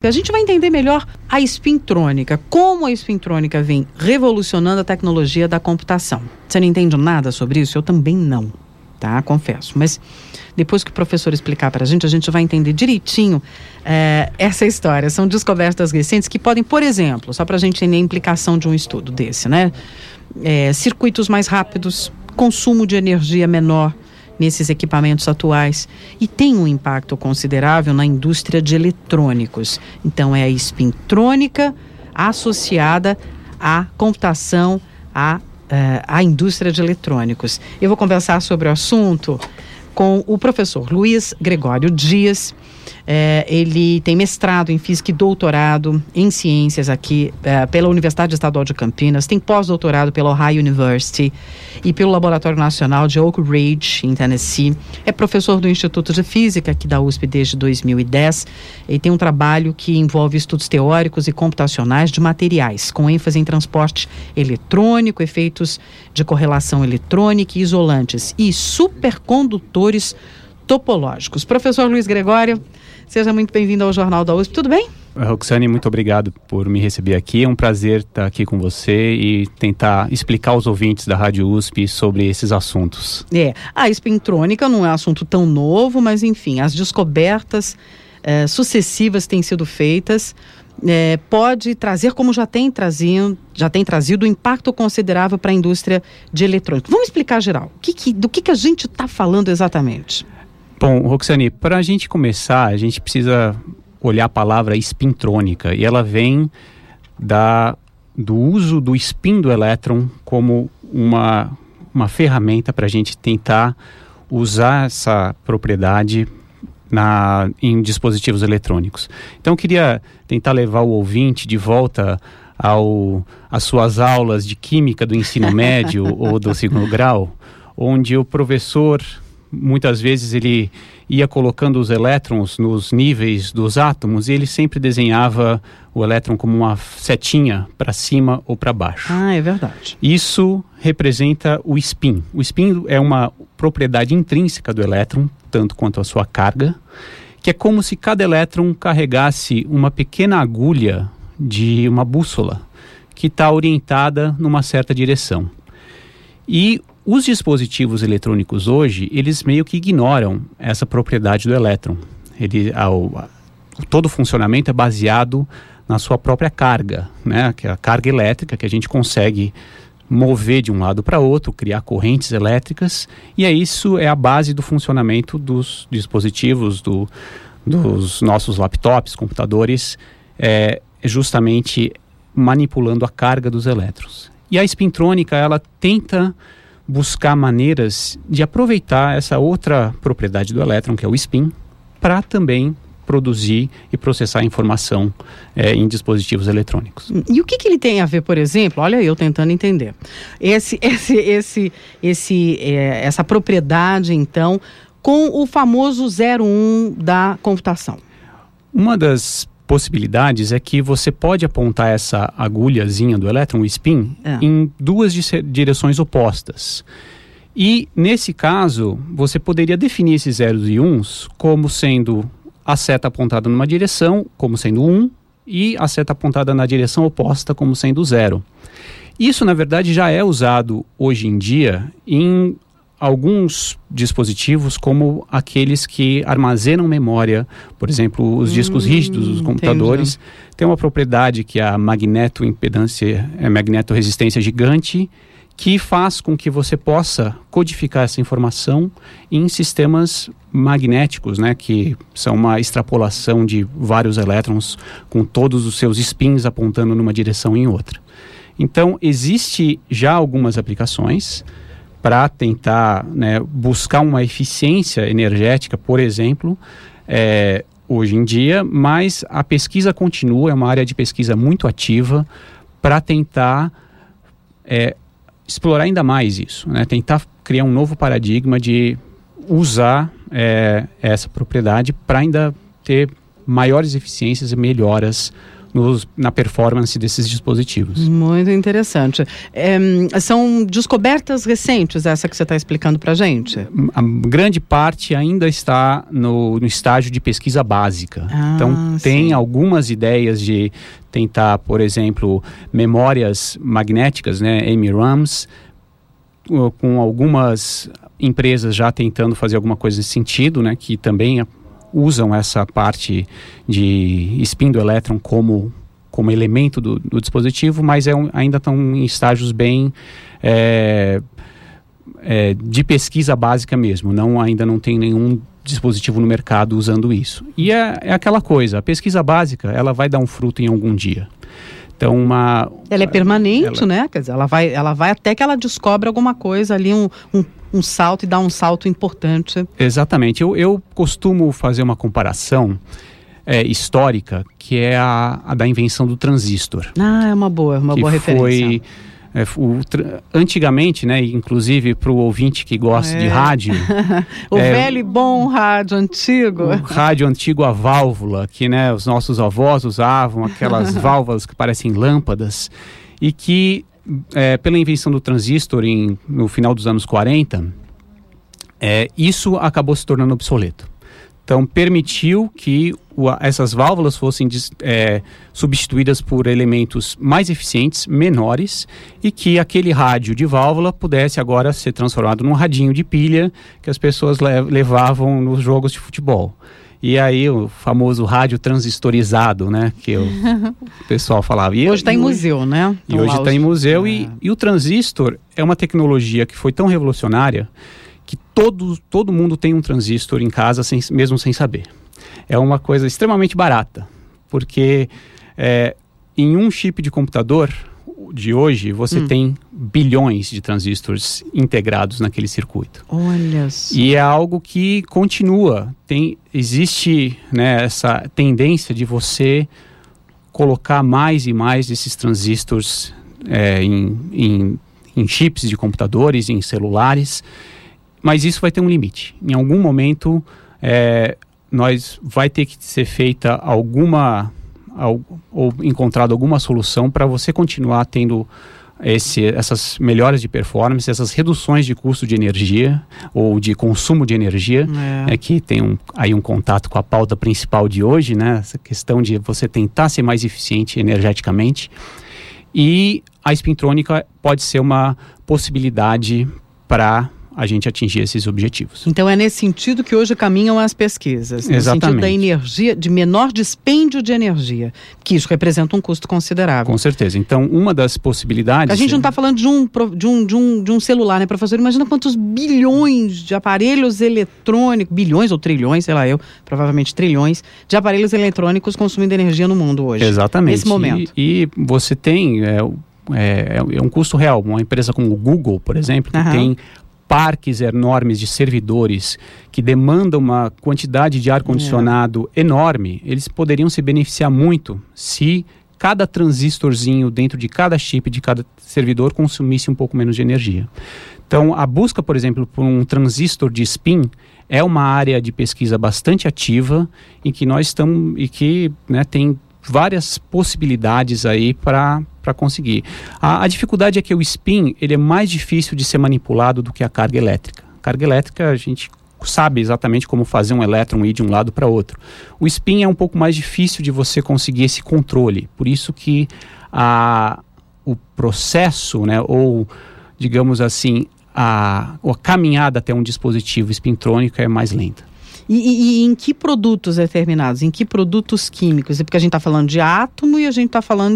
A gente vai entender melhor a espintrônica, como a espintrônica vem revolucionando a tecnologia da computação. Você não entende nada sobre isso? Eu também não, tá? Confesso. Mas depois que o professor explicar para a gente vai entender direitinho essa história. São descobertas recentes que podem, por exemplo, só para a gente entender a implicação de um estudo desse, né? Circuitos mais rápidos, consumo de energia menor nesses equipamentos atuais e tem um impacto considerável na indústria de eletrônicos. Então é a espintrônica associada à computação, à indústria de eletrônicos. Eu vou conversar sobre o assunto com o professor Luiz Gregório Dias. Ele tem mestrado em Física e doutorado em Ciências aqui pela Universidade Estadual de Campinas, tem pós-doutorado pela Ohio University e pelo Laboratório Nacional de Oak Ridge, em Tennessee. É professor do Instituto de Física aqui da USP desde 2010. Ele tem um trabalho que envolve estudos teóricos e computacionais de materiais, com ênfase em transporte eletrônico, efeitos de correlação eletrônica e isolantes e supercondutores topológicos. Professor Luiz Gregório, seja muito bem-vindo ao Jornal da USP. Tudo bem? Roxane, muito obrigado por me receber aqui. É um prazer estar aqui com você e tentar explicar aos ouvintes da Rádio USP sobre esses assuntos. A espintrônica não é um assunto tão novo, mas enfim, as descobertas sucessivas têm sido feitas. Pode trazer, como já tem trazido, um impacto considerável para a indústria de eletrônicos. Vamos explicar, geral, do que a gente está falando exatamente? Bom, Roxane, para a gente começar, a gente precisa olhar a palavra espintrônica, e ela vem do uso do spin do elétron como uma ferramenta para a gente tentar usar essa propriedade em dispositivos eletrônicos. Então, eu queria tentar levar o ouvinte de volta às suas aulas de química do ensino médio ou do segundo grau, onde o professor, muitas vezes, ele ia colocando os elétrons nos níveis dos átomos e ele sempre desenhava o elétron como uma setinha para cima ou para baixo. É verdade. Isso representa o spin. O spin é uma propriedade intrínseca do elétron, tanto quanto a sua carga, que é como se cada elétron carregasse uma pequena agulha de uma bússola que está orientada numa certa direção. E os dispositivos eletrônicos hoje, eles meio que ignoram essa propriedade do elétron. Todo o funcionamento é baseado na sua própria carga, né? Que é a carga elétrica que a gente consegue mover de um lado para outro, criar correntes elétricas, e isso é a base do funcionamento dos dispositivos, dos nossos laptops, computadores, justamente manipulando a carga dos elétrons. E a espintrônica, ela tenta buscar maneiras de aproveitar essa outra propriedade do elétron, que é o spin, para também produzir e processar informação em dispositivos eletrônicos. E o que ele tem a ver, por exemplo, olha eu tentando entender, essa propriedade, então, com o famoso 01 da computação? Uma das possibilidades é que você pode apontar essa agulhazinha do elétron, o spin, em duas direções opostas. E, nesse caso, você poderia definir esses zeros e uns como sendo a seta apontada numa direção, como sendo 1, e a seta apontada na direção oposta, como sendo 0. Isso, na verdade, já é usado hoje em dia em alguns dispositivos, como aqueles que armazenam memória, por exemplo, os discos rígidos dos computadores, tem uma propriedade que é a magnetoresistência gigante, que faz com que você possa codificar essa informação em sistemas magnéticos, né, que são uma extrapolação de vários elétrons com todos os seus spins apontando numa direção e em outra. Então, existe já algumas aplicações para tentar, né, buscar uma eficiência energética, por exemplo, hoje em dia, mas a pesquisa continua, é uma área de pesquisa muito ativa para tentar explorar ainda mais isso, né, tentar criar um novo paradigma de usar essa propriedade para ainda ter maiores eficiências e melhoras na performance desses dispositivos. Muito interessante. São descobertas recentes essa que você está explicando para a gente? A grande parte ainda está no estágio de pesquisa básica. Então, tem algumas ideias de tentar, por exemplo, memórias magnéticas, né, MRAMs, com algumas empresas já tentando fazer alguma coisa nesse sentido, né, que também usam essa parte de spin do elétron como elemento do dispositivo, mas ainda estão em estágios bem de pesquisa básica mesmo. Ainda não tem nenhum dispositivo no mercado usando isso. E é aquela coisa, a pesquisa básica, ela vai dar um fruto em algum dia. Então, ela é permanente, né? Quer dizer, ela vai até que ela descobre alguma coisa ali, um salto, e dá um salto importante. Exatamente. Eu costumo fazer uma comparação histórica, que é a da invenção do transistor. É uma boa referência. Antigamente, né, inclusive para o ouvinte que gosta de rádio... o velho e bom rádio antigo. O rádio antigo a válvula, que, né, os nossos avós usavam, aquelas válvulas que parecem lâmpadas, e que, pela invenção do transistor no final dos anos 40, isso acabou se tornando obsoleto. Então, permitiu que essas válvulas fossem substituídas por elementos mais eficientes, menores, e que aquele rádio de válvula pudesse agora ser transformado num radinho de pilha que as pessoas levavam nos jogos de futebol. E aí o famoso rádio transistorizado, né, que o pessoal falava. E hoje está em museu, né? E hoje está em museu. E o transistor é uma tecnologia que foi tão revolucionária que todo mundo tem um transistor em casa, mesmo sem saber. É uma coisa extremamente barata, porque em um chip de computador de hoje, você tem bilhões de transistores integrados naquele circuito. Olha só. E é algo que continua. Existe, né, essa tendência de você colocar mais e mais desses transistores em chips de computadores, em celulares. Mas isso vai ter um limite. Em algum momento, vai ter que ser feita ou encontrado alguma solução para você continuar tendo essas melhoras de performance, essas reduções de custo de energia ou de consumo de energia, que tem aí um contato com a pauta principal de hoje, né? Essa questão de você tentar ser mais eficiente energeticamente. E a spintrônica pode ser uma possibilidade para a gente atingir esses objetivos. Então é nesse sentido que hoje caminham as pesquisas. No Exatamente. sentido da energia, de menor dispêndio de energia, que isso representa um custo considerável. Com certeza. Então, uma das possibilidades... A gente não está falando de um celular, né, professor? Imagina quantos bilhões de aparelhos eletrônicos, bilhões ou trilhões, sei lá provavelmente trilhões, de aparelhos eletrônicos consumindo energia no mundo hoje. Exatamente. Nesse momento. E você tem um custo real. Uma empresa como o Google, por exemplo, que tem parques enormes de servidores que demandam uma quantidade de ar-condicionado enorme, eles poderiam se beneficiar muito se cada transistorzinho dentro de cada chip de cada servidor consumisse um pouco menos de energia. Então, a busca, por exemplo, por um transistor de spin é uma área de pesquisa bastante ativa em que nós estamos e que, né, tem várias possibilidades aí para conseguir. A dificuldade é que o spin ele é mais difícil de ser manipulado do que a carga elétrica. A carga elétrica, a gente sabe exatamente como fazer um elétron ir de um lado para outro. O spin é um pouco mais difícil de você conseguir esse controle. Por isso que o processo, né, ou digamos assim, a caminhada até um dispositivo spintrônico é mais lenta. E em que produtos determinados? Em que produtos químicos? Porque a gente está falando de átomo e a gente está falando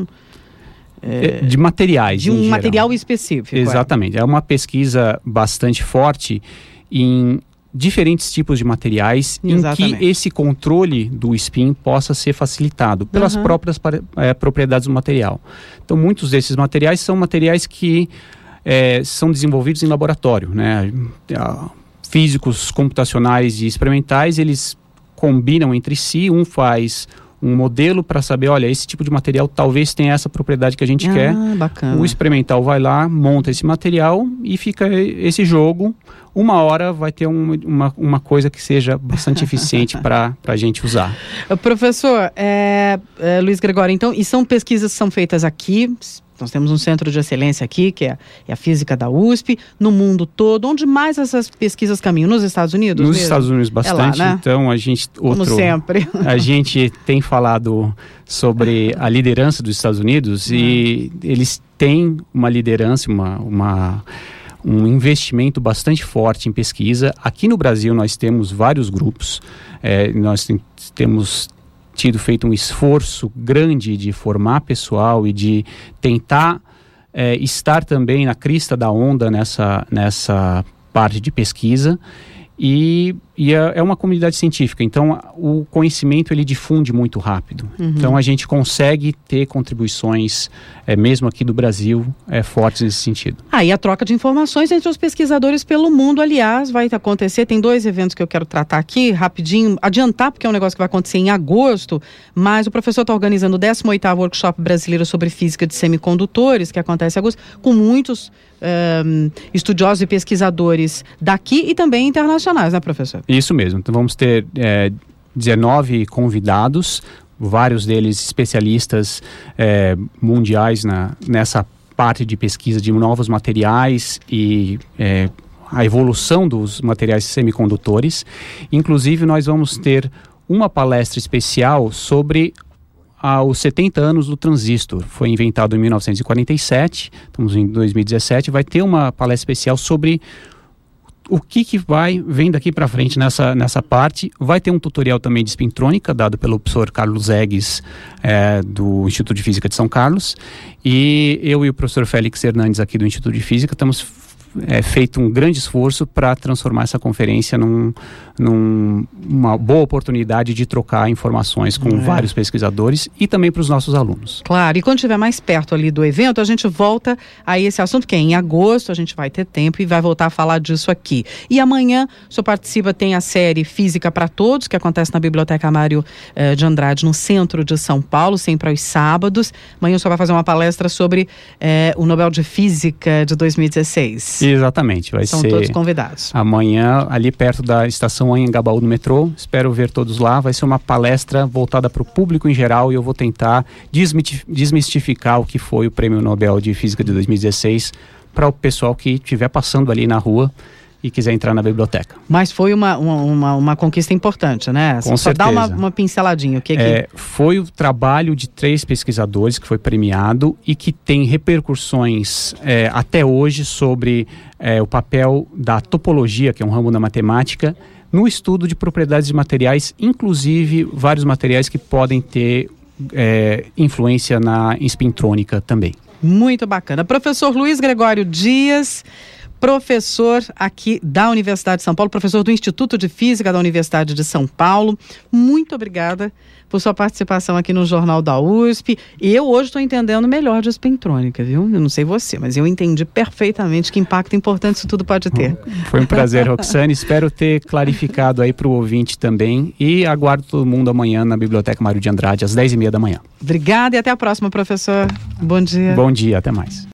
de de materiais. De um material específico. Exatamente. É uma pesquisa bastante forte em diferentes tipos de materiais. Exatamente. Em que esse controle do spin possa ser facilitado pelas próprias propriedades do material. Então, muitos desses materiais são materiais que são desenvolvidos em laboratório, né? Físicos computacionais e experimentais, eles combinam entre si, um faz um modelo para saber, olha, esse tipo de material talvez tenha essa propriedade que a gente quer. Bacana. O experimental vai lá, monta esse material e fica esse jogo. Uma hora vai ter uma coisa que seja bastante eficiente para a gente usar. Professor, Luiz Gregório, então, e são pesquisas que são feitas aqui. Nós temos um centro de excelência aqui, que é a física da USP, no mundo todo. Onde mais essas pesquisas caminham? Nos Estados Unidos? Nos Estados Unidos bastante, lá, né? Então a gente... Como sempre. A gente tem falado sobre a liderança dos Estados Unidos e eles têm uma liderança, um investimento bastante forte em pesquisa. Aqui no Brasil nós temos vários grupos, nós temos feito um esforço grande de formar pessoal e de tentar estar também na crista da onda nessa parte de pesquisa. E é uma comunidade científica, então o conhecimento ele difunde muito rápido. Então a gente consegue ter contribuições, mesmo aqui do Brasil, fortes nesse sentido. E a troca de informações entre os pesquisadores pelo mundo, aliás, vai acontecer. Tem 2 eventos que eu quero tratar aqui, rapidinho, adiantar, porque é um negócio que vai acontecer em agosto, mas o professor está organizando o 18º Workshop Brasileiro sobre Física de Semicondutores, que acontece em agosto, com muitos estudiosos e pesquisadores daqui e também internacionais, né, professor? Isso mesmo. Então vamos ter 19 convidados, vários deles especialistas mundiais nessa parte de pesquisa de novos materiais e a evolução dos materiais semicondutores. Inclusive nós vamos ter uma palestra especial sobre os 70 anos do transistor. Foi inventado em 1947, estamos em 2017, vai ter uma palestra especial sobre o que vem daqui para frente nessa parte. Vai ter um tutorial também de espintrônica, dado pelo professor Carlos Egges, do Instituto de Física de São Carlos, e eu e o professor Félix Hernandes aqui do Instituto de Física estamos feito um grande esforço para transformar essa conferência numa boa oportunidade de trocar informações com vários pesquisadores e também para os nossos alunos. Claro, e quando estiver mais perto ali do evento, a gente volta a esse assunto, que em agosto a gente vai ter tempo e vai voltar a falar disso aqui. E amanhã, o senhor participa, tem a série Física para Todos, que acontece na Biblioteca Mário de Andrade, no centro de São Paulo, sempre aos sábados. Amanhã o senhor vai fazer uma palestra sobre o Nobel de Física de 2016. Exatamente, São todos convidados. Amanhã, ali perto da estação Anhangabaú do metrô, espero ver todos lá. Vai ser uma palestra voltada para o público em geral e eu vou tentar desmistificar o que foi o Prêmio Nobel de Física de 2016 para o pessoal que estiver passando ali na rua e quiser entrar na biblioteca. Mas foi uma conquista importante, né? Com certeza. Dá uma pinceladinha. Foi o trabalho de 3 pesquisadores que foi premiado e que tem repercussões até hoje sobre o papel da topologia, que é um ramo da matemática, no estudo de propriedades de materiais, inclusive vários materiais que podem ter influência na espintrônica também. Muito bacana. Professor Luiz Gregório Dias, professor aqui da Universidade de São Paulo, professor do Instituto de Física da Universidade de São Paulo. Muito obrigada por sua participação aqui no Jornal da USP. Eu hoje estou entendendo melhor de espintrônica, viu? Eu não sei você, mas eu entendi perfeitamente que impacto importante isso tudo pode ter. Foi um prazer, Roxane. Espero ter clarificado aí para o ouvinte também e aguardo todo mundo amanhã na Biblioteca Mário de Andrade, às 10h30 da manhã. Obrigada e até a próxima, professor. Bom dia. Bom dia, até mais.